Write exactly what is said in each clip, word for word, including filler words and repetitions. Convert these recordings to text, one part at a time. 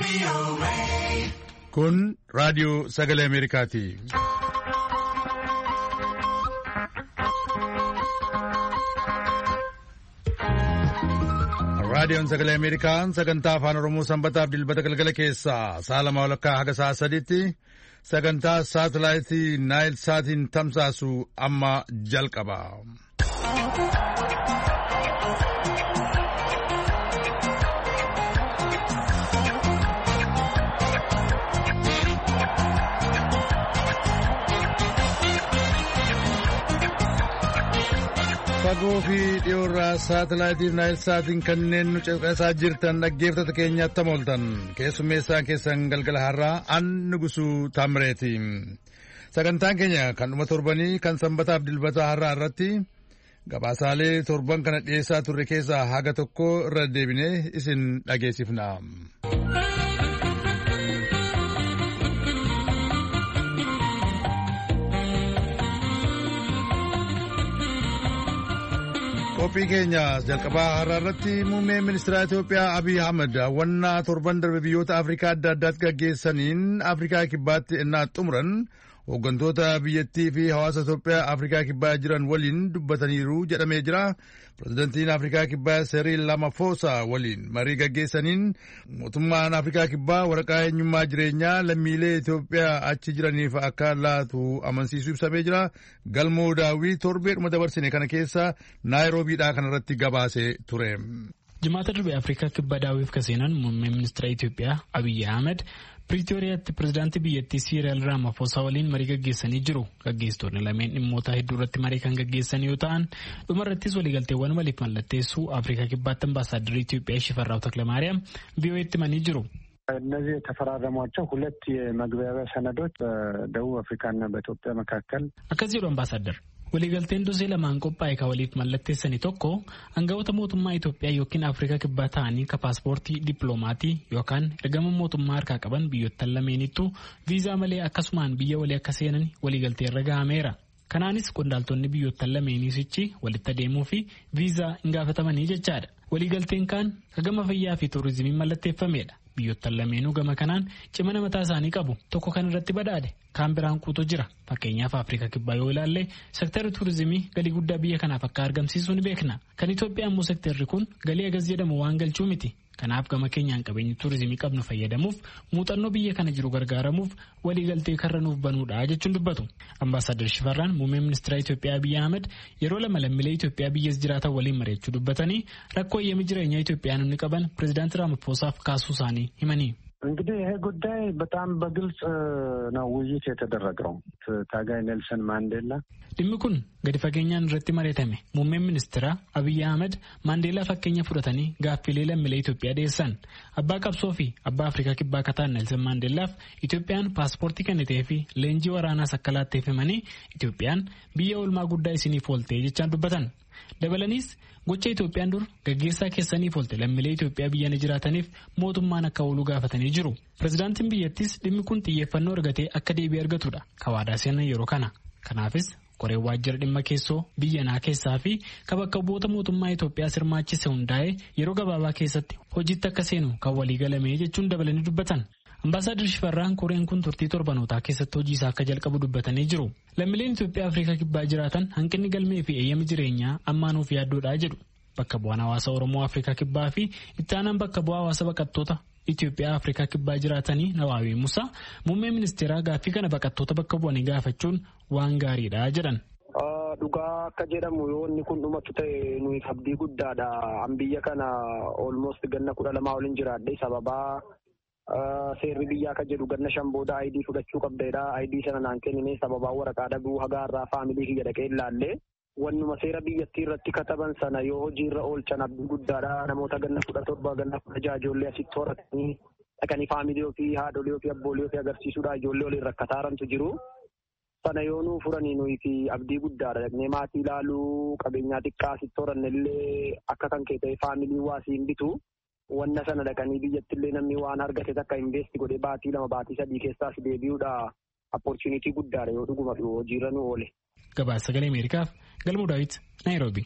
Kun raadiyoo sagalee Ameerikaati. Raadiyoon sagalee Ameerikaa sagantaa afaan Oromoo sanbataaf dilbata galgala keessaa sa'a lama walakkaa haga sa'a sadiitti sagantaa saatalaayitii Naayil Saatiin tamsaasu amma jalqaba. Fagoo fi dhiyoorraa saatalaayitii Naayil Saatiin kanneen nu caqasaa jirtan dhaggeeffattoota keenyaatti tamooltan keessummeessaan keessan galgala har'aa an Nugusuu Taamireeti. Sagantaan keenya kan dhuma torbanii kan sanbataaf dilbata har'aa irratti gabaasaalee torban kana dhiyeessaa turre keessaa haga tokko irra deebinee isin dhageessifna. Qophii keenya jalqabaa har'aa irratti muummeen ministeera Itoophiyaa Abiy Ahmed hawwannaa torban darbe biyyoota Afrikaa adda addaatti gaggeessaniin Afrikaa kibbaatti ennaa xumuran hooggantoota biyyattii fi hawaasa Itoophiyaa Afrikaa kibbaa jiran waliin dubbataniiru jedhamee jira. Pireezidantiin Afrikaa kibbaa Cyril Ramaphosa waliin marii gaggeessaniin mootummaan Afrikaa kibbaa waraqaa eenyummaa jireenyaa lammiilee Itoophiyaa achi jiraniif akka laatu amansiisuu ibsamee jira. Galmoo Daawwii torbeedhuma dabarsine kana keessa Naayiroobiidhaa kanarratti gabaasee ture. Jimaata darbe Afrikaa kibbaa daawwiif kaseenan muummeen ministeera Itoophiyaa Abiy Ahmed Piriitooriyaatti pireezidaantii biyyattii Cyril Ramaphosa waliin marii gaggeessanii jiru. Gaggeessitoonni lameen dhimmoota hedduu irratti marii kan gaggeessan yoo ta'an dhumarrattis waliigalteewwan waliif mallatteessuu Afrikaa kibbaatti ambaasaaddarri Itoophiyaa Shifarraa'u Takለማርያም ቪኦኤtti himanii jiru. እነዚህ የተፈራረሟቸው ሁለት የመግባቢያ ሰነዶች በደቡብ አፍሪካና በኢትዮጵያ መካከል akkas jedhu ambaasaadder. Waliigalteen dosee lamaan qophaa'e ka waliif mallatteessanii tokko aangawoota mootummaa Itoophiyaa yookiin Afrikaa kibbaa ta'anii ka paaspoortii dippiloomatii yookaan ergama mootummaa harkaa qaban biyyoottan lameenittu viizaa malee akkasumaan biyya walii akka seenan waliigaltee irra gahameera. Kanaanis qondaaltonni biyyoottan lameeniisichi walitti adeemuu fi viizaa hin gaafatamanii jechaadha. Waliigalteen kaan ka gama fayyaa fi tuurizimii mallatteeffameedha. Biyyoottan lameenuu gama kanaan cimina mataa isaanii qabu. Tokko kan irratti badhaadhe kaan biraan kuutu jira. Fakkeenyaaf Afrikaa kibbaa yoo ilaalle sektara tuurizimii galii guddaa biyya kanaaf akka argamsiisu ni beekna. Kan Itoophiyaa immoo sektarri kun galii agas jedhamu waan galchuu miti. Kanaaf gama keenyaan qabeenyi tuurizimii qabnu fayyadamuuf muuxannoo biyya kana jiru gargaaramuuf waliigaltee karra nuuf banuudha jechuun dubbatu. Ambaasaadar Shifarraan muummee ministeera Itoophiyaa Abiy Ahmed yeroo lama lammiilee Itoophiyaa biyyas jiraatan waliin mari'achuu dubbatanii rakkoo eeyyama jireenyaa Itoophiyaa namni qaban pireezidaantii Ramaphosaaf kaasuu isaanii himanii. እንግዲህ ይሄ ጉዳይ በጣም በግልጽ ነው ውይይት የተደረገው ታጋይ ኔልሰን ማንዴላ dhimmi kun gadi fageenyaan irratti mari'atame. Muummeen ministeera Abiy Ahmed Maandeelaa fakkeenya fudhatanii gaaffilee lammiilee Itoophiyaa dhiyeessan. Abbaa qabsoo fi abbaa Afrikaa kibbaa kataan Neelsan Maandeelaaf Itoophiyaan paaspoortii kennitee fi leenjii waraanaas akka laatteef himanii Itoophiyaan biyya oolmaa guddaa isiniif ooltee jechaan dubbatan. Dabalaniis gocha Itoophiyaan dur gaggeessaa keessaniif oolte lammiilee Itoophiyaa biyya jiraataniif mootummaan akka ooluu gaafatanii jiru. Pireezidaantiin biyyattis dhimmi kun xiyyeeffannoo argatee akka deebii argatudha kawaadaa seenan yeroo kana. Kanaafis koree waajjira dhimma keessoo biyya naa keessaa fi ka bakka bu'oota mootummaa Itoophiyaa sirmaachise hundaa'ee yeroo gabaabaa keessatti hojiitti akka seenu kan waliigalamee jechuun dabalanii dubbatan. Ambaasaadar Shifarraan koreen kun turtii torbanootaa keessatti hojii isaa akka jalqabu dubbatanii jiru. Lammiileen Itoophiyaa Afrikaa kibbaa jiraatan hanqinni galmee fi eeyyama jireenyaa ammaanuuf yaaddoodhaa jedhu. Bakka bu'aan hawaasa Oromoo Afrikaa kibbaa fi itti aanaan bakka bu'aa hawaasa baqattoota Itoophiyaa Afrikaa kibbaa jiraatanii Nawaawii Musaa muummee ministeeraa gaaffii kana baqattoota bakka bu'anii gaafachuun waan gaariidha jedhan. Dhugaa akka jedhamu yoo inni kun dhumatu ta'e nuyi abdii guddaadha. An biyya kana almost ganna kudha lamaa waliin jiraadhe sababaa seerri biyyaa akka jedhu ganna shan booda ayidii fudhachuu qabdeedha. Ayidii sana naan kennine sababaa waraqaa dhabuu hagaarraa faamilii kiyya dhaqee ilaalle. Wannuma seera biyyattii irratti kataban sana yoo hojiirra oolchan abdii guddaadha. Namoota ganna kudha torba ganna kudha jaha ijoollee asitti horatanii dhaqanii faamilii ofii haadholii ofii abboolee ofii agarsiisuudha. Ijoollee waliin rakkataarantu jiru. Sana yoo nuu furanii nuyi fi abdii guddaadha. Dhaqnee maatii ilaaluu qabeenyaa xiqqaa asitti horanne illee akka kan kee ta'e faamilii waasii hin bitu. Wanna sana dhaqanii biyyatti illee namni waan argate takka investi godhee baatii lama baatii sadii keessaas deebi'uudha. Opportunity guddaadha yoo dhuguma hojiirra nu oole. Gabaasa sagalee Ameerikaaf Galmuu Daawit Naayiroobi.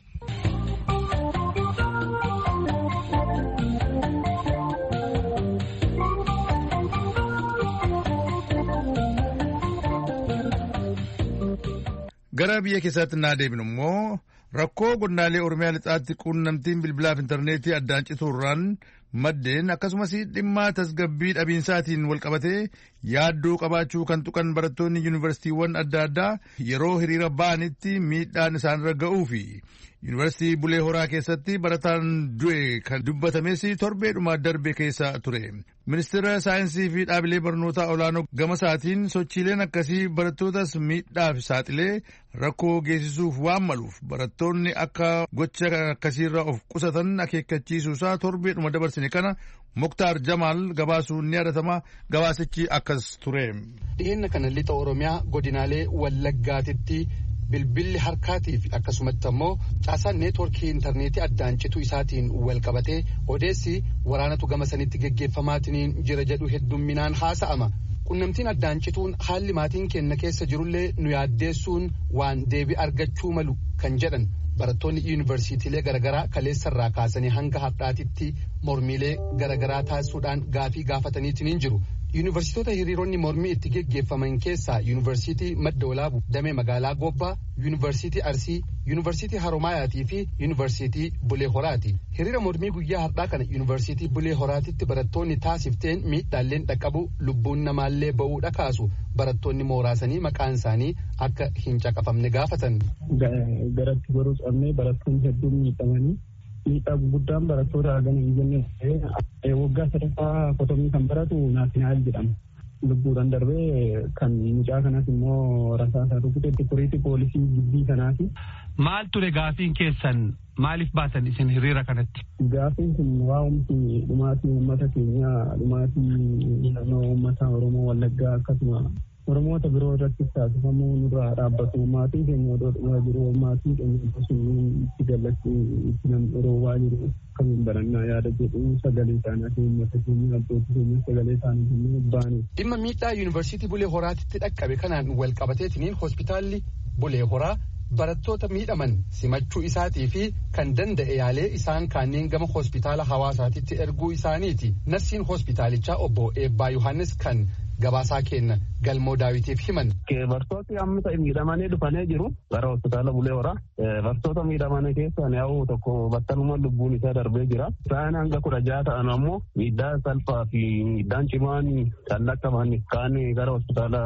Gara biyya keessatti naa deebinu immoo rakkoo godinaalee Oromiyaa lixaatti quunnamtiin bilbilaaf intarneetii addaan cituurraan maddeen akkasumas dhimma tasgabbii dhabiinsaatiin walqabatee yaaddoo qabaachuu kan tuqan barattoonni yuunivarsiitiiwwan adda addaa yeroo hiriira ba'anitti miidhaan isaanirra ga'uu fi yuunivarsiitii Bulee Horaa keessatti barataan du'e kan dubbatames torbeedhuma darbe keessa ture. Ministeera saayinsii fi dhaabilee barnootaa olaanoo gama isaatiin sochiileen akkasii barattootas miidhaaf saaxilee rakkoo geessisuuf waan maluuf barattoonni akka gocha akkasiirra of qusatan akeekkachiisuusaa torbeedhuma dabarsine kana Muktaar Jamaal gabaasuun ni yaadatama. Gabaasichi akkas ture. Dhiyeenya kana lixa Oromiyaa godinaalee Wallaggaatitti bilbilli harkaatii fi akkasumatti ammoo caasaan neetworkii intarneetii addaan cituu isaatiin wal qabatee odeessi waraanatu gama sanitti geggeeffamaatiin jira jedhu heddumminaan haasa'ama. Qunnamtiin addaan cituun haalli maatiin keenya keessa jirullee nu yaaddeessuun waan deebii argachuu malu kan jedhan barattoonni yuunivarsiitiilee garaagaraa kaleessarraa kaasanii hanga har'aatitti mormiilee garaagaraa taasisuudhaan gaafii gaafataniitiin jiru. Yuunivarsiitota hiriironni mormii itti geggeeffaman keessaa yuunivarsiitii Madda Walaabuu damee magaalaa Gobbaa, yuunivarsiitii Arsii, yuunivarsiitii Haromaayatii fi yuunivarsiitii Bulee Horaati. Hiriira mormii guyyaa har'aa kana yuunivarsiitii Bulee Horaatitti barattoonni taasifteen miidhaalleen dhaqqabu lubbuun namaallee ba'uudha kaasu. Barattoonni mooraasanii maqaan isaanii akka hin caqafamne gaafatan. Garatti baruu qabnee barattoonni hedduun miidhamanii. Miidhaa guddaan barattoota hagana hin jenne waggaa sadaffaa kotomii kan baratu naasinaal jedhama. Lubbuudhaan darbee kan mucaa kanas immoo rasaasaa rukute tikuriitii poolisii gibbii kanaati. Maal ture gaafiin keessan maaliif baatan isin hiriira kanatti? Gaafiin kun waa'umsi dhumaatii uummata keenyaa dhumaatii naannoo uummata Oromoo Wallaggaa akkasuma Oromoota biroo irratti taasifamuu nurraa dhaabbatu maatiin keenya odoo dhumaa jiru maatiin keenya sun itti gallachuun itti nam roobaa jiru kamiin barannaa yaada jedhu sagalee isaanii fi uummata keenya abbootii keenya sagalee isaanii kennuu baane. Dhimma miidhaa yuunivarsiitii Bulee Horaatitti dhaqqabe kanaan wal qabateetiniin hospitaalli Bulee Horaa barattoota miidhaman simachuu isaatii fi kan danda'e yaalee isaan kanneen gama hospitaala hawaasaatitti erguu isaaniiti. Narsiin hospitaalichaa obbo Eebbaa Yohaannis kan gabaasaa kenna galmoo daawitiif himan. Barattooti amma ta'e miidhamanii dhufanii jiru gara hospitaala Bulee Horaa. Barattoota miidhamanii keessaa yaa'u tokko battaluma lubbuun isaa darbee jira. Isaan hanga kudha jaha ta'an ammoo miidhaa salphaa fi miidhaan cimaan kan lakkaa'aman kaan gara hospitaala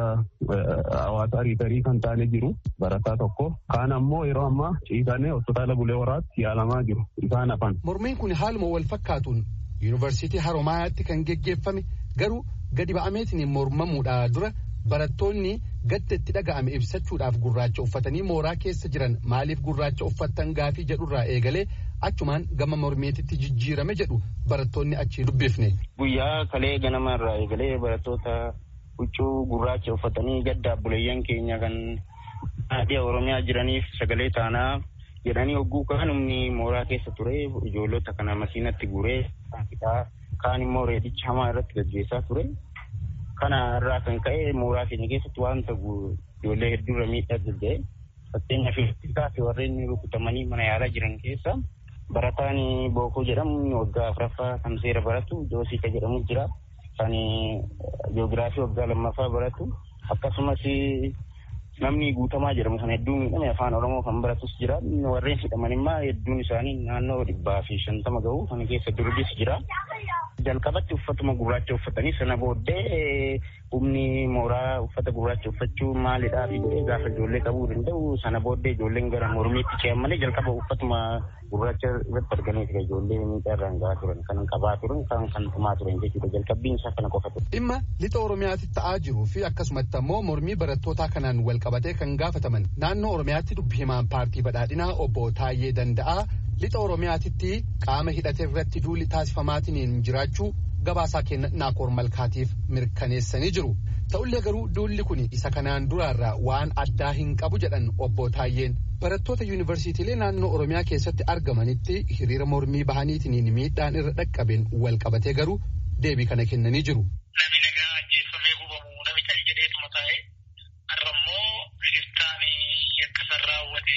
hawaasaa riifarii kan taane jiru barataa tokko. Kaan ammoo yeroo ammaa ciisanii hospitaala Bulee Horaatti yaalamaa jiru. Isaan hafan. Mormiin kun haaluma wal fakkaatuun yuunivarsiitii Haromaayaatti kan geggeeffame garuu gadi ba'ameetiin mormamuudha dura barattoonni gadda itti dhaga'ame ibsachuudhaaf gurraacha uffatanii mooraa keessa jiran maaliif gurraacha uffattan gaafii jedhurraa eegalee achumaan gama mormeetitti jijjiirame jedhu barattoonni achii dubbifne. Guyyaa kalee ganamarraa eegalee barattoota huccuu gurraacha uffatanii gadda buleeyyan keenya kan naannoo Oromiyaa jiraniif sagalee taanaa jedhanii hogguu kaan humni mooraa keessa ture ijoollota kana makiinatti guree kaan immoo reedicha hamaa irratti gaggeessaa ture. Kana irraa kan ka'e mooraa keenya keessatti wanta ijoollee hedduurra miidhaa gaggeesse. Fakkeenyaaf fi warreen rukutamanii mana yaalaa jiran keessa barataan Bookoo jedhamu waggaa afuraffaa kan seera baratu Joosiika jedhamu jira. Kan jiyoogiraafii waggaa lammaffaa baratu akkasumas namni Guutamaa jedhamu kan hedduu miidhame afaan Oromoo kan baratus jira. Warreen hidhaman immoo hedduun isaanii naannoo dhibbaa fi shantama ga'u kan keessa durgis jira. Jalqabatti uffatuma gurraacha uffatanii sana booddee humni mooraa uffata gurraacha uffachuu maalidhaa fi gaafa ijoollee qabuu danda'u sana booddee ijoolleen gara mormiitti ce'an malee jalqaba uffatuma gurraacha irratti arganiiti ijoollee miidhaarraan gahaa turan kan qabaa turan kan kan tumaa turan jechuudha jalqabbiin isaa kana qofa ture. Dhimma lixa Oromiyaatti ta'aa jiruu fi akkasumatti ammoo mormii barattootaa kanaan wal qabatee kan gaafataman naannoo Oromiyaatti dubbi himaan paartii badhaadhinaa obbo Taayyee Danda'aa lixa Oromiyaatitti qaama hidhate irratti duulli taasifamaatiin jiraachuu gabaasaa kenna Naakoor Malkaatiif mirkaneessanii jiru. Ta'ullee garuu duulli kun isa kanaan duraarraa waan addaa hin qabu jedhan obbo Taayyeen barattoota yuunivarsiitiilee naannoo Oromiyaa keessatti argamanitti hiriira mormii bahaniitiin miidhaan irra dhaqqabeen wal qabatee garuu deebii kana kennanii jiru. Namni nagaa ajjeeffamee gubamu namni ta'e jedheetuma taa'e har'ammoo shiftaan yakka san raawwate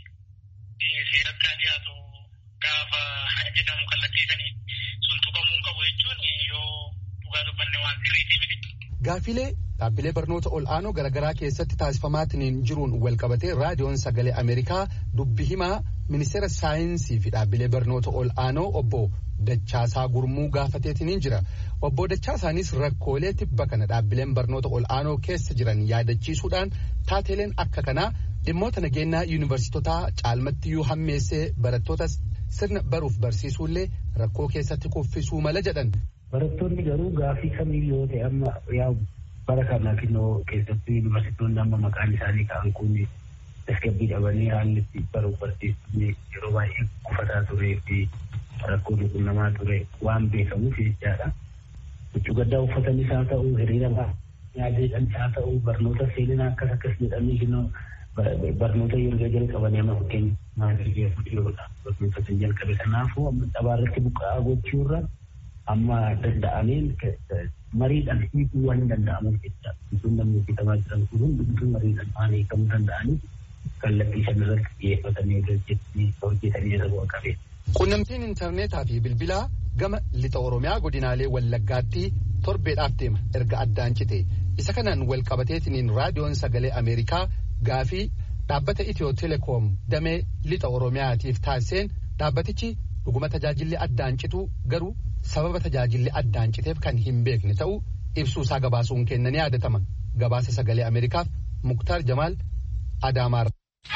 seeratti haa dhiyaatu gaafa jedhamu kallattiisanii sun tuqamuu qabu jechuun yoo dhugaa dubbanne waan sirriitii miti. Gaafilee dhaabbilee barnoota ol'aanoo garaagaraa keessatti taasifamaatiin jiruun walqabatee raadiyoon sagalee Ameerikaa dubbi himaa ministeera saayinsii fi dhaabbilee barnoota ol'aanoo obbo Dachaasaa Gurmuu gaafateetiin jira. Obbo Dachaasaanis rakkoolee tibba kana dhaabbileen barnoota ol'aanoo keessa jiran yaadachiisuudhaan taateeleen akka kanaa dhimmoota nageenyaa yuunivarsiitotaa caalmatti yoo hammeessee barattoota sirna baruuf barsiisuullee rakkoo keessatti kuffisuu mala jedhan. Barattoonni garuu gaafii kamiyyuu yoo ta'e amma yaa bara kana kinnoo keessatti yuunivarsiitoonni amma maqaan isaanii ka'an kun tasgabbii dhabanii haalli itti baruuf barsiisuun yeroo baay'ee kufataa turee fi rakkoo quunnamaa ture waan beekamuuf jechaadha. Huccuu gaddaa uffatanis haa ta'u hiriira nyaateedhaan haa ta'u barnoota seenaa akkas akkas jedhamee kinnoo barnoota yeroo jalqabanii amma fakkeenya maatii jechuudha. Barnoota kan jalqabe kanaafuu amma xabaarratti buqqa'aa gochuurra amma danda'ameen mariidhaan hiikuu waan danda'aman jecha bituun namni hojjetamaa jiran kun hundumtuu mariidhaan waan hiikamuu danda'anii kallattii san irratti xiyyeeffatanii hojjetanii irra bu'a qabeenya. Quunnamtiin intarneetaa fi bilbilaa gama lixa Oromiyaa godinaalee Wallaggaatti torbeedhaaf deema erga addaan cite. Isa kanaan wal qabateetiniin raadiyoon sagalee Ameerikaa gaafii dhaabbata Itiyoo Telekoom damee lixa Oromiyaatiif taasiseen dhaabbatichi dhuguma tajaajilli addaan citu garuu sababa tajaajilli addaan citeef kan hin beekne ta'uu ibsuusaa gabaasuun kennanii yaadatama. Gabaasa sagalee Ameerikaaf Muktaar Jamaal Adaamaar.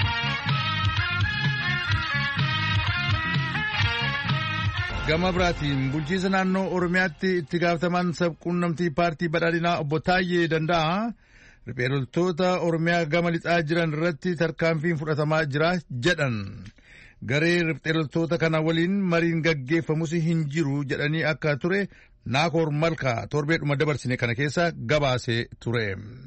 Gama biraatiin bulchiinsa naannoo Oromiyaatti itti gaafatamaan sabquunnamtii paartii badhaadhinaa obbo Taayyee Danda'a riphee loltoota Oromiyaa gama lixaa jiran irratti tarkaanfiin fudhatamaa jira jedhan. Garee riphee loltoota kana waliin mariin gaggeeffamus hin jiru jedhanii akka ture Naakoor Malkaa torbeedhuma dabarsine kana keessa gabaasee ture.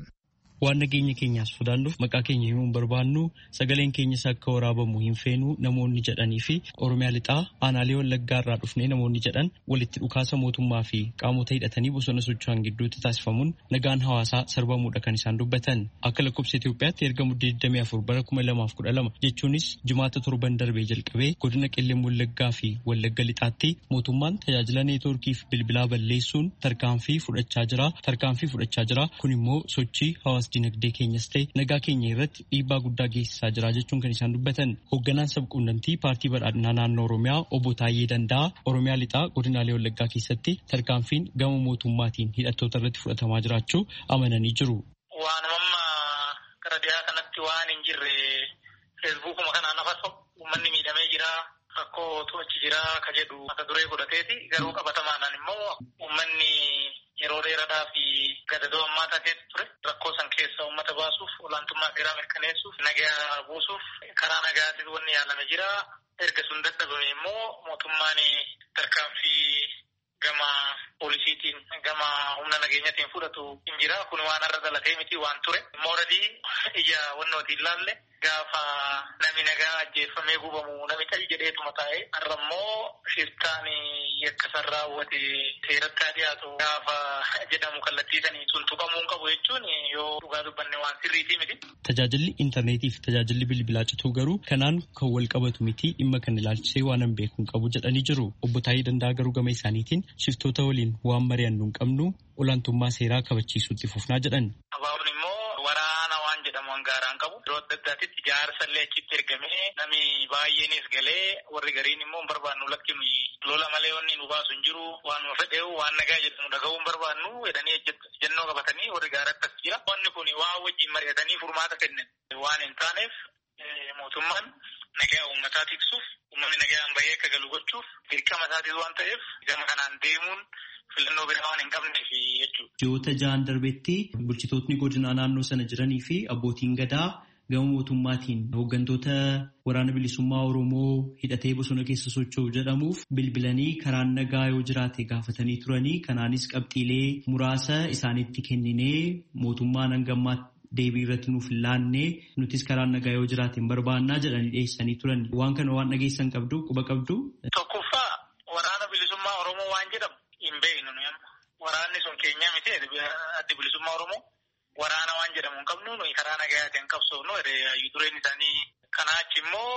Waan nageenya keenyaas sodaannuuf maqaa keenya himuu hin barbaannu sagaleen keenyas akka waraabamu hin feenu namoonni jedhanii fi Oromiyaa lixaa aanaalee Wallaggaa irraa dhufnee namoonni jedhan walitti dhukaasa mootummaa fi qaamota hidhatanii bosona socho'an gidduutti taasifamuun nagaan hawaasaa sarbamuudha kan isaan dubbatan. Akka lakkoofsa Itoophiyaatti erga muddee digdamii afur bara kuma lamaaf kudha lama jechuunis jimaata torban darbee jalqabee godina Qellem Wallaggaa fi Wallagga lixaatti mootummaan tajaajila neetwoorkii fi bilbilaa balleessuun tarkaanfii fudhachaa jira. Tarkaanfii fudhachaa jira. Kun immoo sochii hawaasa dinagdee keenyas ta'e nagaa keenya irratti dhiibbaa guddaa geessisaa jira jechuun kan isaan dubbatan. Hoogganaan sabquunnamtii paartii badhaadhinaa naannoo Oromiyaa obbo Taayyee Danda'a Oromiyaa lixaa godinaalee Wallaggaa keessatti tarkaanfiin gama mootummaatiin hidhattoota irratti fudhatamaa jiraachuu amananii jiru. Waan amma gara dhiyaa kanatti waan hin jirre feesbuukuma kanaan afas uummanni miidhamee jira rakkoo to'achi jira ka jedhu mata duree godhateeti garuu qabatamaadhaan immoo uummanni yeroo dheeraadhaa fi gadadoo ammaa taateetu ture rakkoo san keessa uummata baasuuf olaantummaa seeraa mirkaneessuuf nagaa buusuuf karaa nagaatiin wanni yaalame jira. Erga sun dadhabame immoo mootummaan tarkaanfii gama poolisiitiin gama humna nageenyatiin fudhatu hin jira. Kun waan har'a dhalatee miti waan ture. Mooradii ija wannooti ilaalle gaafa namni nagaa ajjeeffamee gubamu namni ta'i jedheetuma taa'e har'a immoo shiftaan yakka san raawwate seeratti haa dhiyaatu gaafa jedhamu kallattiisanii sun tuqamuu qabu jechuun yoo dhugaa dubbanne waan sirriitii miti. Tajaajilli intarneetii fi tajaajilli bilbilaa cituu garuu kanaan kan wal qabatu miti dhimma kan ilaalchisee waan hin beekne qabu jedhanii jiru. Obbo Taayyee Danda'a garuu gama isaaniitiin shiftoota waliin waan mari'annu hin qabnu olaantummaa seeraa kabachiisuutti fufnaa jedhan. Abaabun immoo waraana waan jedhamu hangaaraan qabu. Yeroo adda addaatitti jaarsallee achitti ergamee namni baay'eenis galee warri gariin immoo hin barbaannu lakkinu lola malee wanni nu baasu hin jiru waan nu fedheewu waan nagaa jedhamu dhaga'uu hin barbaannu jedhanii ejjennoo qabatanii warri gaaratti as jira. Wanni kun waan wajjin mari'atanii furmaata kennan waan hin taaneef mootummaan nagaa uummataa tiksuuf uummanni nagaan bahee akka galu gochuuf dirqama isaatis waan ta'eef gama kanaan deemuun filannoo biraa waan hin qabneef jechuudha. Ji'oota ja'an darbetti bulchitootni godinaa naannoo sana jiranii fi abbootiin gadaa gama mootummaatiin hooggantoota waraana bilisummaa Oromoo hidhatee bosona keessa socho'u jedhamuuf bilbilanii karaan nagaa yoo jiraate gaafatanii turanii kanaanis qabxiilee muraasa isaanitti kenninee mootummaan hangammaatti deebii irratti nuuf laannee nutis karaan nagaa yoo jiraate hin barbaannaa jedhanii dhiyeessanii turan. Waan kana waan dhageessan qabdu quba qabdu. Tokkoffaa waraana bilisummaa Oromoo waan jedhamu hin beeknu nuyi amma. Waraanni sun keenya miti addi bilisummaa Oromoo waraana waan jedhamu hin qabnu nuyi karaa nagaatiin qabsoofnu dureen isaanii kanaa achi immoo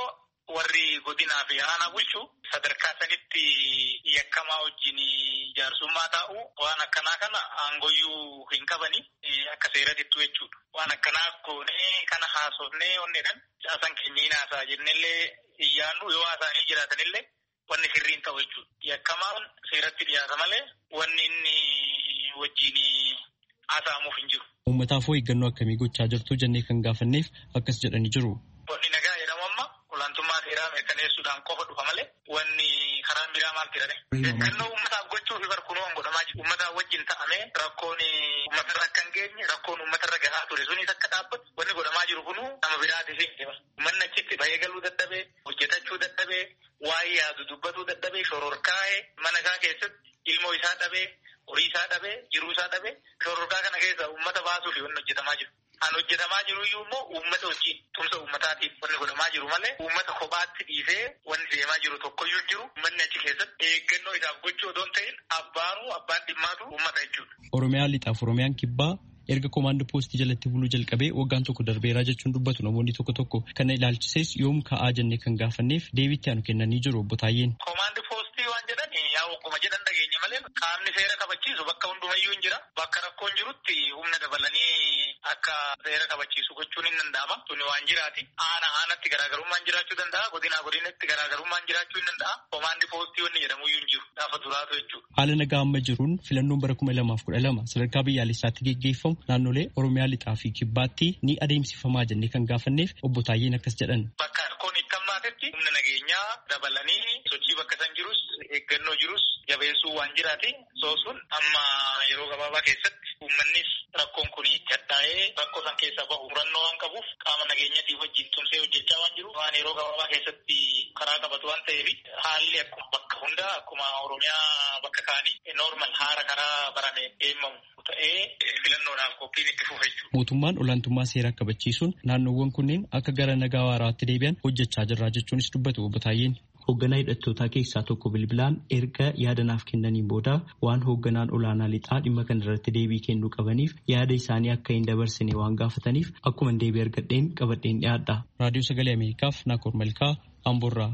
warri godinaa fi aanaa bulchu sadarkaa sanitti yakkamaa wajjin jaarsummaa taa'u waan akkanaa kana aangoyyuu hin qabani akka seeratittu jechuudha. Waan akkanaa goonee kana haasofnee onneedhaan caasan keenya haasaa jennellee iyyaannu yoo haasa'anii jiraatanillee wanni sirriin ta'u jechuudha. Yakkamaan seeratti dhiyaata malee wanni inni wajjin haasa'amuuf hin jiru. Uummataaf hoo eeggannoo akkamii gochaa jirtu jennee kan gaafanneef akkas jedhanii jiru. Wanni nagaa jedhamu amma olaantummaa seeraa mirkaneessuudhaan qofa dhufa malee wanni karaa biraa maal jedhame. Eeggannoo uummataaf gochuuf barkuunoo godhamaa jiru. Uummataa wajjin ta'amee rakkoon uummatarra akka hin geenye rakkoon uummatarra gahaa ture sunis akka dhaabbatu wanni godhamaa jiru kunuu nama biraatiif hin dhima. Uummanni achitti bahee galuu dadhabee hojjetachuu dadhabee waa'ee yaadu dubbatuu dadhabee shororkaa'ee mana isaa keessatti ilmoo isaa dhabee horii isaa dhabee jiruu isaa dhabee shororkaa kana keessa uummata baasuuf wanni hojjetamaa jiru. Kan hojjetamaa jiru iyyuu immoo uummata wajjin tumsa uummataatiif wanni godhamaa jiru malee uummata kophaatti dhiisee wanni deemaa jiru tokkoyyuu jiru uummanni achi keessatti eeggannoo isaaf gochuu odoo hin ta'in abbaanuu abbaan dhimmaatu uummata jechuudha. Oromiyaa lixaaf Oromiyaan kibbaa erga koomaandii poostii jalatti buluu jalqabee waggaan tokko darbeeraa jechuun dubbatu namoonni tokko tokko kana ilaalchisees yoom ka'aa jennee kan gaafanneef deebiitti aanu kennanii jiru obbo Taayyeen. Koomaandii poostii waan jedhan yaa akkuma jedhan dhageenya malee qaamni seera kabachiisu bakka hundumayyuu hin jira. Bakka rakkoon jirutti humna dabalanii akka seera kabachiisu gochuun hin danda'ama. Tuni waan jiraati. Aana aanatti garaagarummaan jiraachuu danda'a. Godinaa godinatti garaagarummaan jiraachuu hin danda'a. Koomaandii poostii wanni jedhamuyyuu hin jiru. Gaafa duraatu jechuudha. Haala nagaa amma jiruun filannoon bara kuma lamaaf kudha lama sadarkaa biyyaalessaatti geggeeffamu naannolee Oromiyaa lixaa fi kibbaatti ni adeemsifamaa jennee kan gaafanneef obbo Taayyeen akkas jedhan. Bakka rakkoon itti hammaatetti humna nageenyaa dabalanii sochii bakka san jirus eeggannoo jirus jabeessuu waan jiraati. Soosuun amma yeroo gabaabaa keessatti uummannis rakkoon kun itti hadhaa'ee rakkoo san keessaa bahu murannoo waan qabuuf qaama nageenyaatii wajjin tumsee hojjechaa waan jiru waan yeroo gabaabaa keessatti karaa qabatu waan ta'eef haalli akkuma bakka hundaa akkuma Oromiyaa bakka kaanii noormal haara karaa barame eemmamu ta'ee filannoodhaaf qophiin itti fufe jechuudha. Mootummaan olaantummaa seeraa kabachiisuun naannoowwan kunneen akka gara nagaa waaraatti deebi'an hojjechaa jirra jechuunis dubbatu obbo Taayyeen. Hoogganaa hidhattootaa keessaa tokko bilbilaan erga yaadanaaf kennaniin booda waan hoogganaan olaanaa lixaa dhimma kana irratti deebii kennuu qabaniif yaada isaanii akka hin dabarsine waan gaafataniif akkuma deebii argadheen qabadheen dhiyaadha. Raadiyoo Sagalee Ameerikaaf Naakoor Malkaa Amboorraa.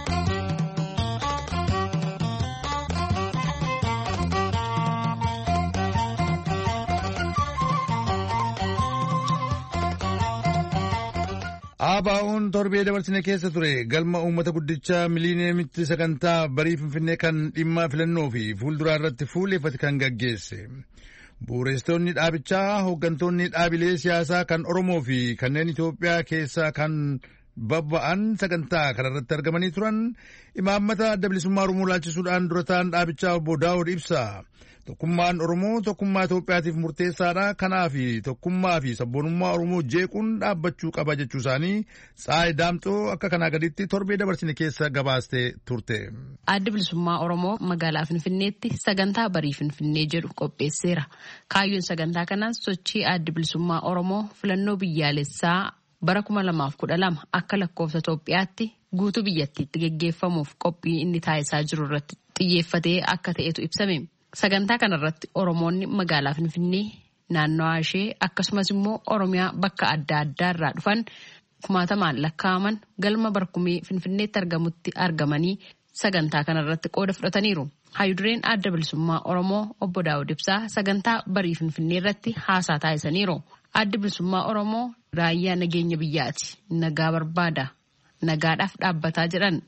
Abaa'uun torbee dabarsine keessa ture galma uummata guddicha miliineemitti sagantaa barii Finfinnee kan dhimma filannoo fi fuulduraa irratti fuulleffate kan gaggeesse. Bu'uureessitoonni dhaabichaa hooggantoonni dhaabilee siyaasaa kan Oromoo fi kanneen Itoophiyaa keessaa kan babba'an sagantaa kanarratti argamanii turan imaammata adda bilisummaa Oromoo laalchisuudhaan dura ta'an dhaabichaa obbo Daawud ibsa. Tokkummaan Oromoo tokkummaa Itoophiyaatiif murteessaadha. Kanaaf tokkummaa fi sabboonummaa Oromoo jeequun dhaabbachuu qaba jechuu isaanii Tsaayi Daamxoo akka kanaa gaditti torbee dabarsine keessa gabaastee turte. Adda bilisummaa Oromoo magaalaa Finfinneetti sagantaa barii Finfinnee jedhu qopheesseera. Kaayyoon sagantaa kanaas sochii adda bilisummaa Oromoo filannoo biyyaalessaa bara kuma lamaaf kudha lama akka lakkoofsa Itoophiyaatti guutuu biyyattiitti geggeeffamuuf qophii inni taasisaa jiru irratti xiyyeeffatee akka ta'etu ibsame. Sagantaa kanarratti Oromoonni magaalaa Finfinnee naannawaa ishee akkasumas immoo Oromiyaa bakka adda addaa irraa dhufan kumaatamaan lakkaa'aman galma barkumee Finfinneetti argamutti argamanii sagantaa kanarratti qooda fudhataniiru. Hayyudureen adda bilisummaa Oromoo obbo Daawud Ibsaa sagantaa barii Finfinnee irratti haasaa taasisaniiru. Adda bilisummaa Oromoo raayyaa nageenya biyyaati. Nagaa barbaada. Nagaadhaaf dhaabbataa jedhan.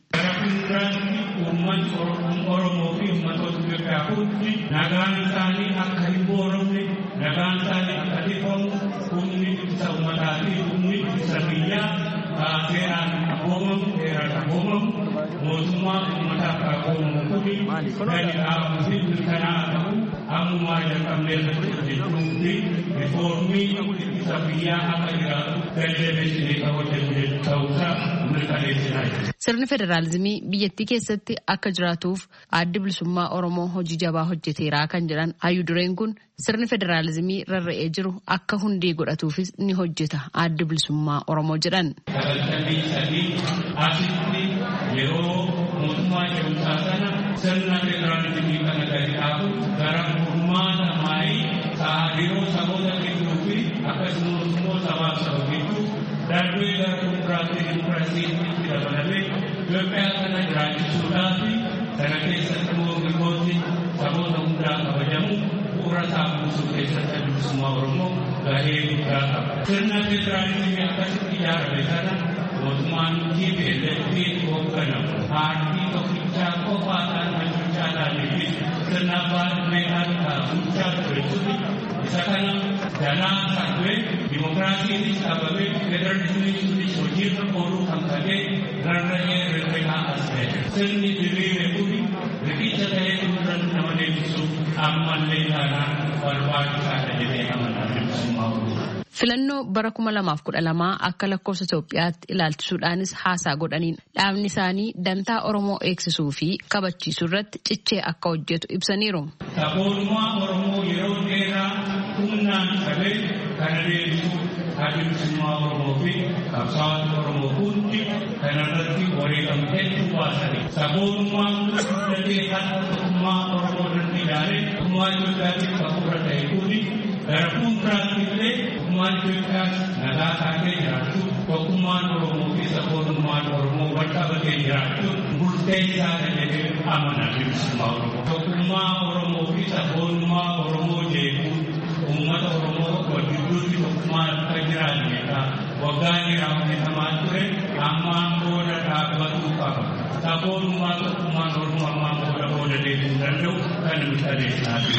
Nagaan isaanii akka hin boorofne, nagaan isaanii akka dhifamu, humni ittisa uummataa fi humni ittisa biyyaa seeraan aboomamu, seeraan aboomamu, mootummaa uummataaf aboomamu kuni gadi dhaabu fi mirkanaa ta'u ammumaa jalqabnee irratti hojjechuu fi rifoormii ittisa biyyaa akka jiraatu galmeessine kan hojjetu ta'uusaa mirkaneessinaa jira. Sirni federaalizimii biyyattii keessatti akka jiraatuuf addi bilisummaa Oromoo hojii jabaa hojjeteeraa kan jedhan hayyudureen kun sirni federaalizimii rarra'ee jiru akka hundee godhatuufis ni hojjeta addi bilisummaa Oromoo jedhan. Sagaltamii sadii asitti yeroo mootummaa ce'umsaa sana sirna federaalizimii kana gadi dhaabu gara furmaata maayii yeroo saboota gidduu fi akkasumas immoo sabaaf saba gidduu darbee gara fuulduraatti dimokiraasiitti dabalamee Itoophiyaa kana jiraachisuudhaa fi sana keessatti immoo mirgoonni saboota hundaa kabajamu bu'uura taasisuu keessatti adda bilisummaa Oromoo gahee guddaa qaba. Sirna federaalizimii akkasitti ijaarame sana mootummaan T P L F hoogganamu paartii tokkichaa qofaadhaan hojjechaa taa'anii fi sirna abbaa irreedhaan bulchaa ture suni isa kana danaa sarbee dimokiraasiinis qabamee federalizimii sunis hojiirra ooluu kan ta'e rarra'ee herregaa as ta'e. Sirni diriire kuni riqicha ta'ee fuulduratti nama deebisuuf ammallee taanaan barbaachisaadha jedhee amanaa bilisummaa Oromoo. Filannoo bara kuma lamaaf kudha lamaa akka lakkoofsa Itoophiyaatti ilaalchisuudhaanis haasaa godhaniin dhaabni isaanii dantaa Oromoo eegsisuu fi kabachiisuu irratti cichee akka hojjetu ibsaniiru. Sabboonummaa Oromoo yeroo dheeraa humnaan qabee kana deebisuu adda bilisummaa Oromoo fi qabsaa'ota Oromoo hundi kanarratti wareegama hedduu baasanii sabboonummaan guddatee kan tokkummaa Oromoo irratti ijaaree tokkummaa Itoophiyaatiif qabuura ta'e kuni gara fuulduraatti illee tokkummaan Itoophiyaas nagaa taatee jiraachuu tokkummaan Oromoo fi sabboonummaan Oromoo wal qabatee jiraachuun murteessaadha jedhee amanaa bilisummaa Oromoo. Tokkummaa Oromoo fi sabboonummaa Oromoo jechuun uummata Oromoo wal gidduutti tokkummaa akka jiraanneedha. Waggaa dheeraa hojjetamaa ture ammaan booda dhaabbatuu qaba. Sabboonummaa tokkummaan Oromoo ammaan booda booda deemuu danda'u kan mirkaneessaati.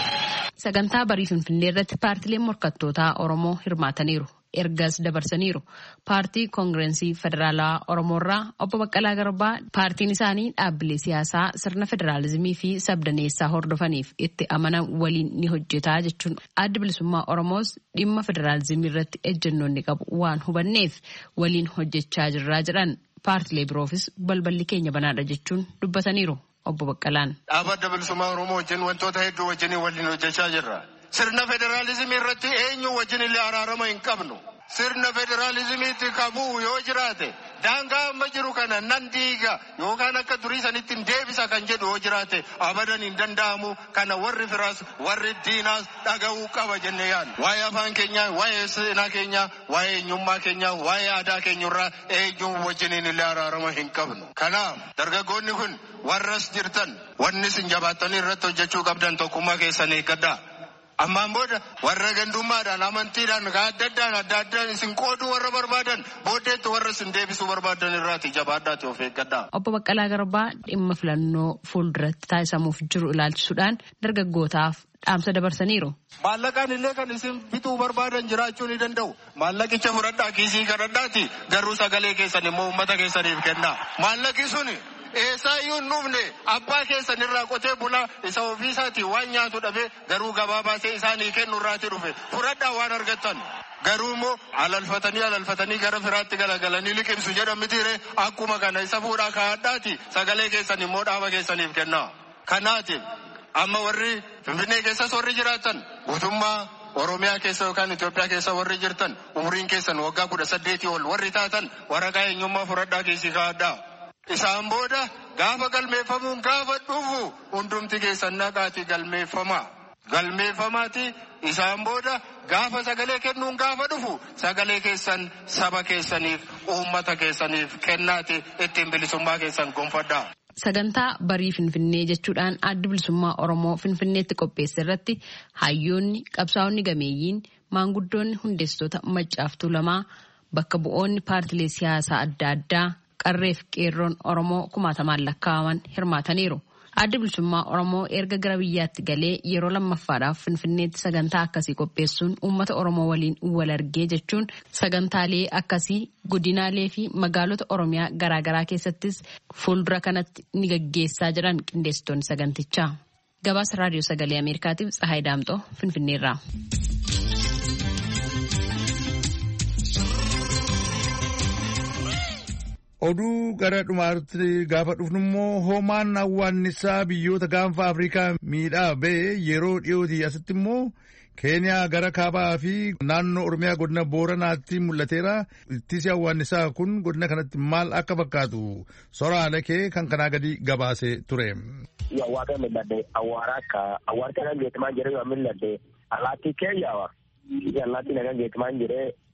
Sagantaa barii Finfinnee irratti paartileen morkattootaa Oromoo hirmaataniiru. Ergas dabarsaniiru. Paartii Koongirensii Federaalaa Oromoorraa obbo Baqqalaa Garbaa paartiin isaanii dhaabbilee siyaasaa sirna federaalizimii fi sabdaneessaa hordofaniif itti amanan waliin ni hojjetaa jechuun adda bilisummaa Oromoos dhimma federaalizimii irratti ejjennoonni qabu waan hubanneef waliin hojjechaa jirraa jedhan. Paartilee biroofis balballi keenya banaadha jechuun dubbataniiru. Obbo Baqqalaan. Adda bilisummaa Oromoo wajjin wantoota hedduu wajjin waliin hojjechaa jirra. Sirna federaalizimii irratti eenyu wajjin illee araarama hin qabnu. Sirna federaalizimiitti kabuu yoo jiraate daangaa amma jiru kana nan diiga yookaan akka durii sanitti hin deebisa kan jedhu yoo jiraate abadan hin danda'amu. Kana warri firaas warri diinaas dhaga'uu qaba jennee yaadna. Waa'ee afaan keenyaa, waa'ee seenaa keenyaa, waa'ee eenyummaa keenyaa, waa'ee aadaa keenyarraa eenyu wajjin illee araarama hin qabnu. Kanaaf dargaggoonni kun warras jirtan wanni isin jabaattanii irratti hojjechuu qabdan tokkummaa keessan eeggadhaa. Ammaan booda warra gandummaadhaan amantiidhaan adda addaan adda addaan isin qooduu warra barbaadan booddeetti warra isin deebisuu barbaadan irraati jabaadhaati of eeggadhaa. Obbo Baqqalaa Garbaa dhimma filannoo fuulduratti taasisamuuf jiru ilaalchisuudhaan dargaggootaaf dhaamsa dabarsaniiru. Maallaqaan illee kan isin bituu barbaadan jiraachuu ni danda'u. Maallaqicha fudhadhaa kiisii kadhadhaati garuu sagalee keessan immoo uummata keessaniif kennaa. Maallaqi suni eessaayyuu hin dhufne abbaa keessan irraa qotee bulaa isa ofiisaatii waan nyaatu dhabe garuu gabaa baasee isaanii kennu irraati dhufe fudhadhaa waan argattan. Garuu immoo alalfatanii alalfatanii gara firaatti galagalanii liqimsu jedhan mitiire akkuma kana isa fuudhaa kaa'adhaati sagalee keessan immoo dhaaba keessaniif kennaa. Kanaatiif amma warri Finfinnee keessas warri jiraatan guutummaa Oromiyaa keessa yookaan Itoophiyaa keessa warri jirtan umriin keessan waggaa kudha saddeetii ol warri taatan waraqaa eenyummaa fudhadhaa keessi kaa'adhaa. Isaan booda gaafa galmeeffamuun gaafa dhufu hundumti keessan naqaati galmeeffamaa. Galmeeffamaati isaan booda gaafa sagalee kennuun gaafa dhufu sagalee keessan saba keessaniif uummata keessaniif kennaati ittiin bilisummaa keessan gonfadhaa. Sagantaa barii Finfinnee jechuudhaan adda bilisummaa Oromoo Finfinneetti qopheesse irratti hayyoonni qabsaa'onni gameeyyiin maanguddoonni hundeessitoota Maccaaf Tuulamaa bakka bu'oonni paartilee siyaasaa adda addaa qarreef qeerroon Oromoo kumaatamaan lakkaa'aman hirmaataniiru. Adda bilisummaa Oromoo erga gara biyyaatti galee yeroo lammaffaadhaaf Finfinneetti sagantaa akkasii qopheessuun uummata Oromoo waliin wal argee jechuun sagantaalee akkasii godinaalee fi magaalota Oromiyaa garaagaraa keessattis fuuldura kanatti ni gaggeessaa jiran qindeessitoonni sagantichaa. Gabaasa raadiyoo sagalee Ameerikaatiif Tsahaay Daamxoo Finfinneerraa. Oduu gara dhumaatti gaafa dhufnummoo hoomaan hawwaannisaa biyyoota gaanfa Afrikaa miidhaa ba'e yeroo dhiyootii asitti immoo Keeniyaa gara kaabaa fi naannoo Oromiyaa godina Booranaatti mul'ateera. Ittisi hawwaannisaa kun godina kanatti maal akka fakkaatu soraala kee kan kanaa gadi gabaasee ture. Waaqa mil'adde awwaara akka awwaara kana geetimaan jiree yoo mil'adde allaattii kee yaawa. Allaattii nagaan geetimaan jiree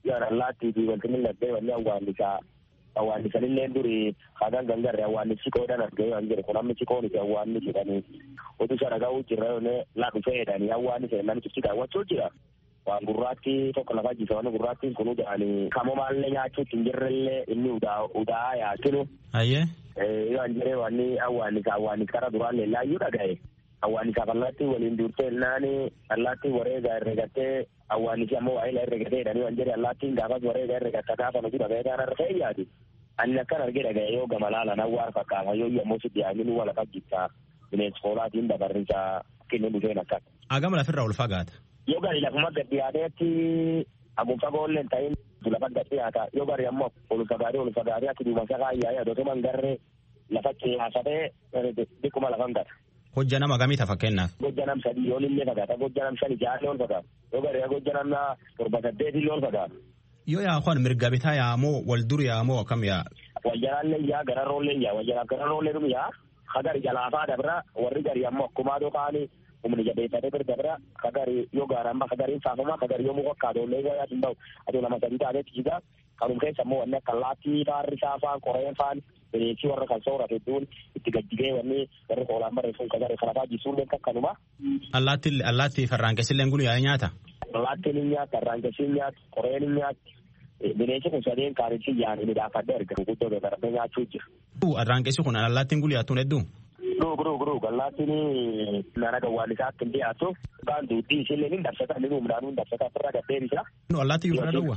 Yara laatti di wanti milladde wanni awwaallisaa awwaallisanillee duri hagan gangarre awwaallichi qoodan argee waan jedhe kun ammichi qooniti awwaalli jedhanii oduu sana ga'uu jirra yoone laa dhufee jedhanii awwaalli seenan cufti daawwachuu jira. Waan gurraatti tokko lafa jisa waan gurraattiin kun jedhanii kamomaallee nyaachuutti hin jirrellee inni udaa yaatinu. Ayyee. Yoo an jedhee wanni awwaallisaa awwaallis kara duraallee laayyuu dhaga'e. Awwaallisaaf allaattii waliin duurtee naani allaattii wareegaa herregattee awwaallisii ammoo waa'ee herregatee jedhanii waan jedhe allaattiin gaafas wareegaa herregatta gaafa nuti dhaga'ee kaan argee yaadi. Ani akkan argee dhaga'e yoo gamalaalan awwaar fakkaata yoo ammoo si dhiyaanii nu walaqa jittaa bineensi hoolaatiin dabarrisaa kennu dhufeen akka. Agama lafirraa ol fagaata. Yoo gari lafuma gad dhiyaateetti agunfa goolleen ta'in lafa gad dhiyaata yoo gari ammoo ol fagaatee ol fagaatee akka duumasa kaayyaa yaadotuma hin garree lafa qiyaafatee dhikkuma lafan gata. Hojja nama gamiita fakkeenyaaf. Hojja nam sadii yoo illee fagaata hojja nam shani jaarlee ol fagaata yoo gari hojja nam torba saddeetii ol fagaata. Yoo yaa'u mirga bitaa yaamoo wal dur yaamoo akkam yaa. Wal jalaallee yaa gararroollee yaa wal jalaa gararroollee dhum yaa hagari jalaafaa dabra warri gari ammoo akkumaa dookaanii umni jabeeffate bir dabra hagari yoo gaaramba hagariin saafama hagari yoo muka kaadollee gaayaa hin ta'u aduu nama sadii taateetti jigaa kanum keessa ammoo wanni akka laattii faarri saafaan qoreen faan bineensi warra kan soorate hedduun itti gajjigee wanni warri qoolaan barreessuun hagari kanafaa jisuullee kakkanuma. Allaatti allaatti farraanqesillee gunu yaa nyaata. Allaattiin hin nyaata farraanqesiin nyaata qoreen hin nyaata. Bineensi kun sadeen kaanitti yaa'anii midhaafadde erga guddoo beekarabee nyaachuu jira. Arraanqessi kun allaattiin gulyaattuun hedduu. Guruu guruu guruu allaattiin nana gawwaalisaatti hin dhiyaatu. Kaan duudhii ishillee ni dabsata ni humnaan ni dabsata firra gaddeebisa. Allaattii firra dhowwa.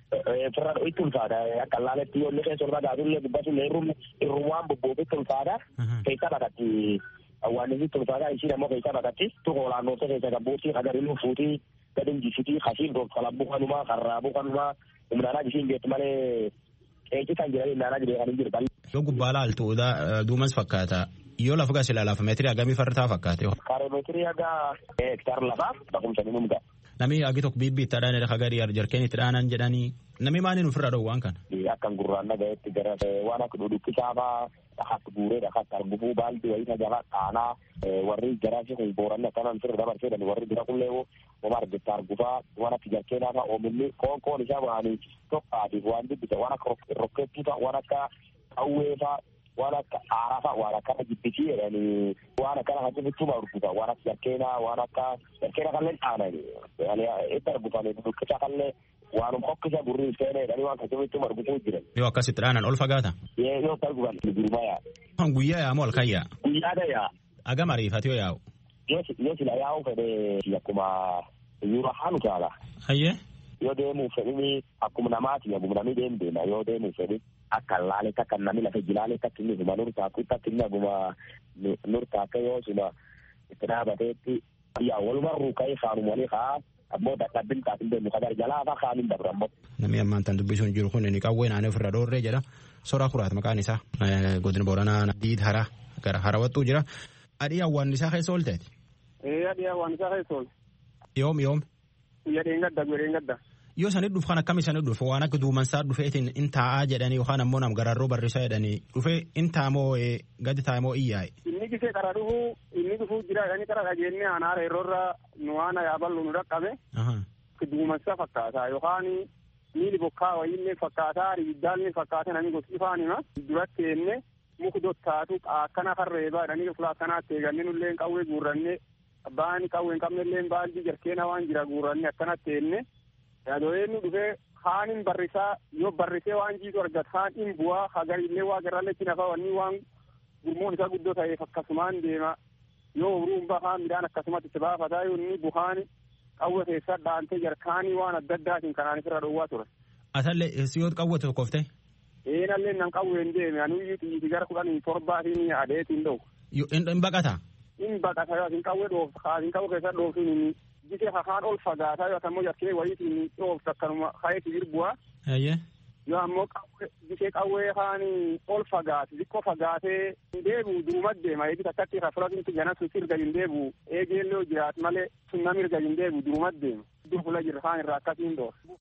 Firra itti ulfaata akka allaaletti yoo inni keessa ol fagaatullee dubbatullee irrumaan bobboobitti ulfaata. Keessa bakatti awwaalisitti ulfaata ishiin ammoo keessa bakatti tuqoo laannoofta keessa gabbuutti hagariin fuutii gadin jisitii hasiin kalabbu kanumaa karraabuu kanumaa humnaanaa jisiin beektu malee qeeqi kan jiranii humnaanaa jiree kan hin jiru. Yoo gubbaa laaltu duumas fakkaata. Yoo lafa gas ilaalaaf meetirii hagamii fardaa fakkaate. Kaaromeetirii haga hektaara lafaaf bakumsanii numga. Namni hagi tokko biibbiitti dhaanee hagari jarkeen itti dhaanan jedhanii namni maaliin ofirra dhowwu waan kana. Akkan gurraan dhagayetti gara waan akka dhudhukkisaafaa dhakatti guuree dhakatti arbufuu baaldii wayii tajaajila dhaanaa warri garaasi kun booranni akkanaan sirri dabarsee warri bira qullee wama argetta argufaa waan akka jarkeenaafaa oominni koon koon isaa waanii tokkaatiif waan dubbisa waan akka rokkeettiifaa waan akka qawweefaa waan akka aaraafaa waan akkana jibbisii jedhanii waan akkana hajjibittuma argufaa waan akka jarkeenaa waan akka jarkeena kallee dhaananii itti argufanii dhudhukkisaa kallee waanum hokkisa gurri seenee jedhanii waan hajjibittuma argufuu jiran. Yoo akkasitti dhaanan ol fagaata. Yoo argufan gurmaa yaa. Guyyaa yaa moo halkan yaa? Guyyaadha yaa. Agam ariifate yoo yaa'u. Yoo sila yaa'u fedhee akkuma yuura haanu taala. Hayyee. Yoo deemuu fedhini akkuma namaati akkuma namni deemu deema yoo deemuu fedhi akka laaletti akka namni lafa jilaaletti akka inni huma nurtaakutti akka inni akkuma nurtaakka yoo sila itti dhaabateetti yaa walumarruu ka'ee faanuma walii kaa ammoo dadhabbiin taatiin deemu kadar jalaafa kaaniin dabra ammoo. Namni ammaan tan dubbisuun jiru kun inni qawwee naannoo ofirra dhoorree jedha. Soraa kuraat maqaan isaa godina Booranaa diid hara gara harawattuu jira. Adii awwaannisaa keessa oolteeti. Ee adii awwaannisaa keessa ool. Yoom yoom. Yadeen gadda godheen gadda. Yoo sanit dhufu kan akkam isaanii dhufu waan akka duumansaa dhufeetiin in taa'aa jedhanii yookaan ammoo nam gararroo barrisaa jedhanii dhufee in taamoo gadi taamoo iyyaa'e. Inni gisee qara dhufu inni dhufuu jira inni qara dhageenne anaara yeroo nu waan yaaballu nu dhaqqabe. Duumansaa fakkaata yookaan miili bokkaa wayiillee fakkaataa ibiddaallee fakkaata namni gosti faanima duratti enne muku dottaatu akkana karreebaa jedhanii fuula akkanaatti eeganne nullee qawwee guurranne abbaan qawwee hin qabnellee baaldii jarkeena waan jira guurranne akkanatti enne yaadooyeennu dhufee haanin barrisaa yoo barrisee waan jiitu argata haan in bu'aa hagarillee waa garaalletti nafa wanni waan gurmoon isaa guddoo ta'eef akkasumaan deema yoo huruun bahaa midhaan akkasumatti itti baafataa yoo inni buhaan qawwee keessa dhaantee jarkaanii waan adda addaatiin kanaan irra dhowwaa ture. Asallee siyoot qawwee tokkoof ta'e. Eenallee nan qawween deeme anuyyuu xiyyiiti gara kudhanii torbaatiin adeetiin dhowu. In baqata. In baqata yoo asin qawwee dhooftu asin qawwee keessa dhooftuun gisee hakaan ol fagaataa yoo ammoo jarkee wayiitiin dhooftu akkanuma hayeeti jirbu'a. Ayyee. Yoo ammoo gisee qawwee haani ol fagaate xiqqoo fagaatee hin deebi'u duumat deema eegi takkatti rafuratinti gana sun sirga hin deebi'u eegeelloo jiraat malee sun nam irga hin deebi'u duumat deema. Iddoo fuula jirra haan irraa akkasiin dhooftu.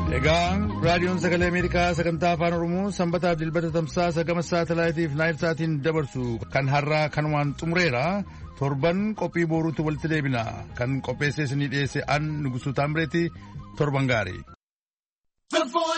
Egaa raadiyoon sagalee Ameerikaa sagantaa afaan Oromoo sanbataaf dilbata tamsaasa gama saatalaayitiif naayilsaatiin dabarsu kan har'aa kanumaan xumureera. Torban qophii boruutti walitti deebina. Kan qopheessee isinii dhiyeesse an Nugusuu Taamreeti torban gaarii.